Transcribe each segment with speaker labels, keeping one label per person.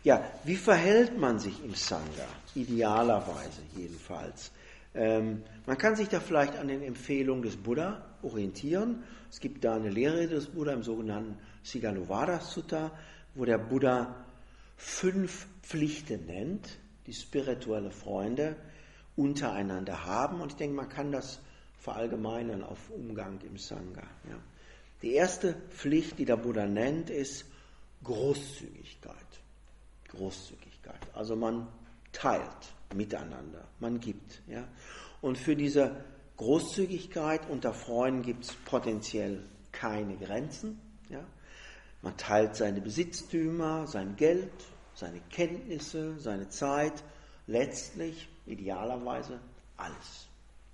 Speaker 1: Ja, wie verhält man sich im Sangha? Idealerweise jedenfalls. Man kann sich da vielleicht an den Empfehlungen des Buddha orientieren. Es gibt da eine Lehre des Buddha im sogenannten Sigalovada Sutta, wo der Buddha 5 Pflichten nennt, die spirituelle Freunde untereinander haben. Und ich denke, man kann das verallgemeinern auf Umgang im Sangha. Ja. Die erste Pflicht, die der Buddha nennt, ist Großzügigkeit. Großzügigkeit. Also man teilt miteinander, man gibt. Ja. Und für diese Großzügigkeit unter Freunden gibt es potenziell keine Grenzen. Ja. Man teilt seine Besitztümer, sein Geld, seine Kenntnisse, seine Zeit, letztlich, idealerweise, alles.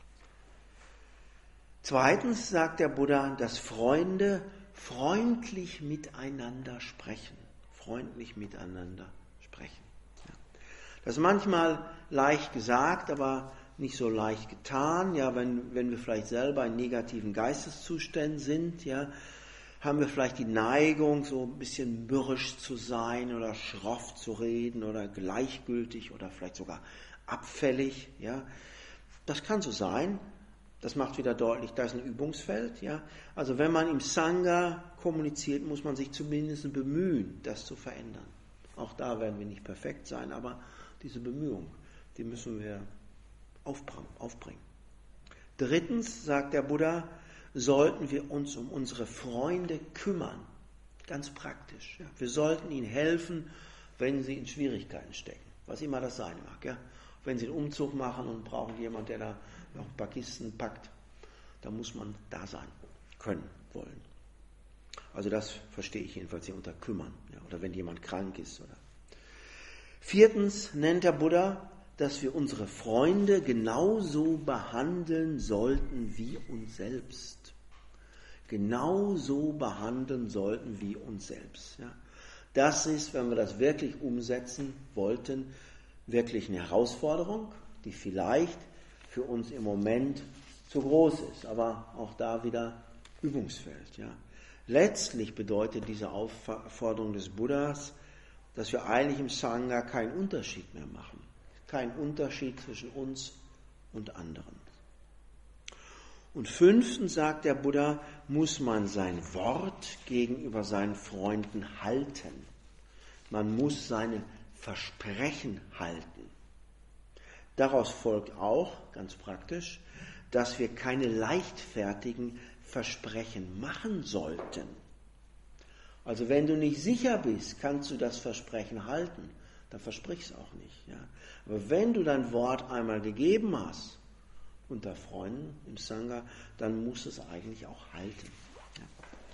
Speaker 1: Zweitens sagt der Buddha, dass Freunde freundlich miteinander sprechen. Freundlich miteinander sprechen. Ja. Das ist manchmal leicht gesagt, aber nicht so leicht getan. Ja, wenn wir vielleicht selber in negativen Geisteszuständen sind, ja, haben wir vielleicht die Neigung, so ein bisschen mürrisch zu sein oder schroff zu reden oder gleichgültig oder vielleicht sogar abfällig. Ja. Das kann so sein. Das macht wieder deutlich, da ist ein Übungsfeld. Ja. Also wenn man im Sangha kommuniziert, muss man sich zumindest bemühen, das zu verändern. Auch da werden wir nicht perfekt sein, aber diese Bemühung, die müssen wir aufbringen. Drittens, sagt der Buddha, sollten wir uns um unsere Freunde kümmern. Ganz praktisch. Ja. Wir sollten ihnen helfen, wenn sie in Schwierigkeiten stecken. Was immer das sein mag. Ja. Wenn sie einen Umzug machen und brauchen jemanden, der da noch ein paar Kisten packt, da muss man da sein können, wollen. Also das verstehe ich jedenfalls hier unter kümmern. Ja. Oder wenn jemand krank ist. Oder. Viertens nennt der Buddha, dass wir unsere Freunde genauso behandeln sollten wie uns selbst. Genauso behandeln sollten wie uns selbst. Ja. Das ist, wenn wir das wirklich umsetzen wollten, wirklich eine Herausforderung, die vielleicht für uns im Moment zu groß ist, aber auch da wieder Übungsfeld. Ja. Letztlich bedeutet diese Aufforderung des Buddhas, dass wir eigentlich im Sangha keinen Unterschied mehr machen. Kein Unterschied zwischen uns und anderen. Und fünftens, sagt der Buddha, muss man sein Wort gegenüber seinen Freunden halten. Man muss seine Versprechen halten. Daraus folgt auch, ganz praktisch, dass wir keine leichtfertigen Versprechen machen sollten. Also wenn du nicht sicher bist, kannst du das Versprechen halten. Dann versprich es auch nicht. Ja. Aber wenn du dein Wort einmal gegeben hast, unter Freunden im Sangha, dann musst du es eigentlich auch halten. Ja.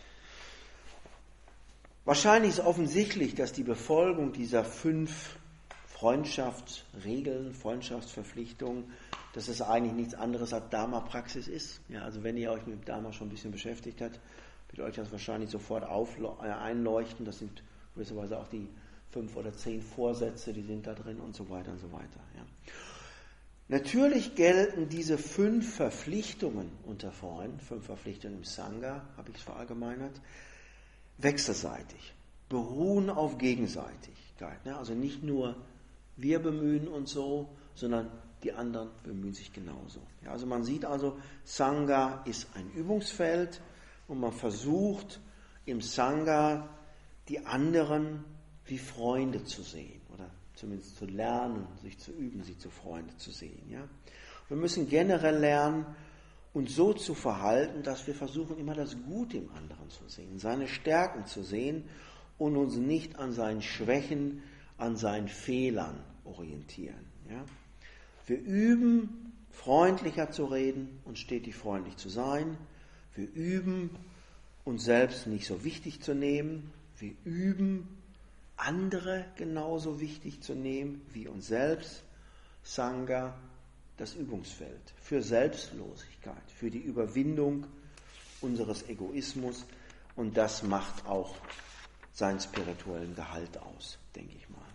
Speaker 1: Wahrscheinlich ist offensichtlich, dass die Befolgung dieser 5 Freundschaftsregeln, Freundschaftsverpflichtungen, dass es eigentlich nichts anderes als Dharma-Praxis ist. Ja, also wenn ihr euch mit dem Dharma schon ein bisschen beschäftigt habt, wird euch das wahrscheinlich sofort einleuchten. Das sind gewisserweise auch die 5 oder 10 Vorsätze, die sind da drin und so weiter und so weiter. Ja. Natürlich gelten diese 5 Verpflichtungen unter Freunden, 5 Verpflichtungen im Sangha, habe ich es verallgemeinert, wechselseitig, beruhen auf Gegenseitigkeit. Ne? Also nicht nur wir bemühen uns so, sondern die anderen bemühen sich genauso. Ja, also man sieht also, Sangha ist ein Übungsfeld und man versucht im Sangha die anderen wie Freunde zu sehen oder zumindest zu lernen, sich zu üben, sie zu Freunde zu sehen. Ja? Wir müssen generell lernen, uns so zu verhalten, dass wir versuchen, immer das Gute im anderen zu sehen, seine Stärken zu sehen und uns nicht an seinen Schwächen, an seinen Fehlern orientieren. Ja? Wir üben, freundlicher zu reden und stetig freundlich zu sein. Wir üben, uns selbst nicht so wichtig zu nehmen. Wir üben, andere genauso wichtig zu nehmen wie uns selbst. Sangha, das Übungsfeld für Selbstlosigkeit, für die Überwindung unseres Egoismus. Und das macht auch seinen spirituellen Gehalt aus, denke ich mal.